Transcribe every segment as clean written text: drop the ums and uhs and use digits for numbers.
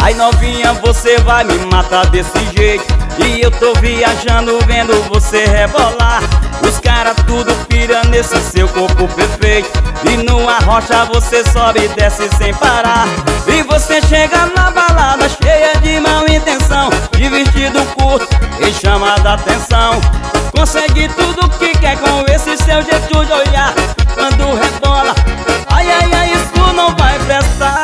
Aí novinha, você vai me matar desse jeito. E eu tô viajando vendo você rebolar. Os caras tudo pira nesse seu corpo perfeito. E numa rocha você sobe e desce sem parar. E você chega na balada cheia de mal intenção, de vestido curto e chama a atenção. Consegue tudo que quer com esse seu jeito de olhar. Quando rebola, ai, ai, ai, isso não vai prestar.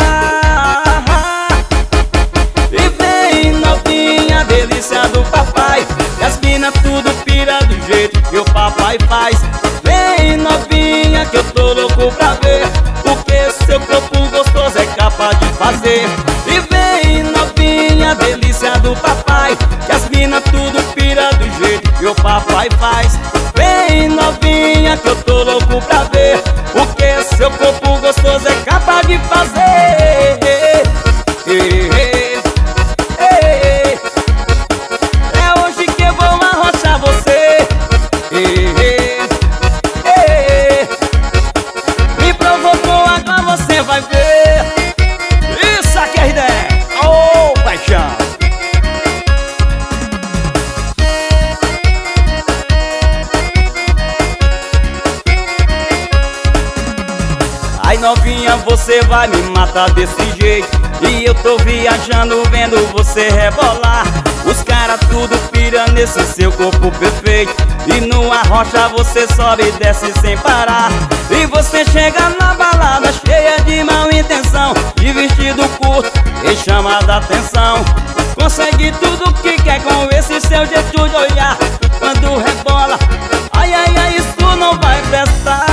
E vem novinha, delícia do papai, e as mina tudo pira do jeito que o papai faz. Vem novinha que eu tô louco pra ver o que seu corpo gostoso é capaz de fazer. E vem novinha, delícia do papai, que as mina tudo pira do jeito que o papai faz. Vem novinha que eu tô louco pra ver o que seu corpo gostoso é capaz de fazer. É hoje que eu vou arrochar você. Me provocou, agora você vai ver. Isso aqui é ideia. Oh, paixão. Aí novinha, você vai me matar desse jeito. E eu tô viajando vendo você rebolar. Os caras tudo pira nesse seu corpo perfeito. E numa rocha você sobe e desce sem parar. E você chega na balada cheia de mal intenção, de vestido curto e chama a atenção. Consegue tudo que quer com esse seu jeito de olhar. Quando rebola, ai, ai, ai, isso não vai prestar.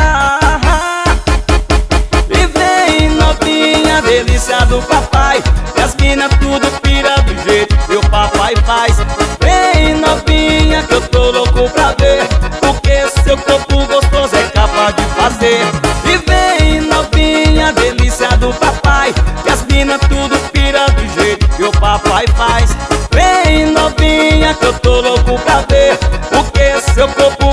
Delícia do papai, e as mina tudo pira do jeito que o papai faz. Vem novinha que eu tô louco pra ver o que seu corpo gostoso é capaz de fazer. E vem novinha, delícia do papai, que as mina tudo pira do jeito que o papai faz. Vem novinha que eu tô louco pra ver o que seu corpo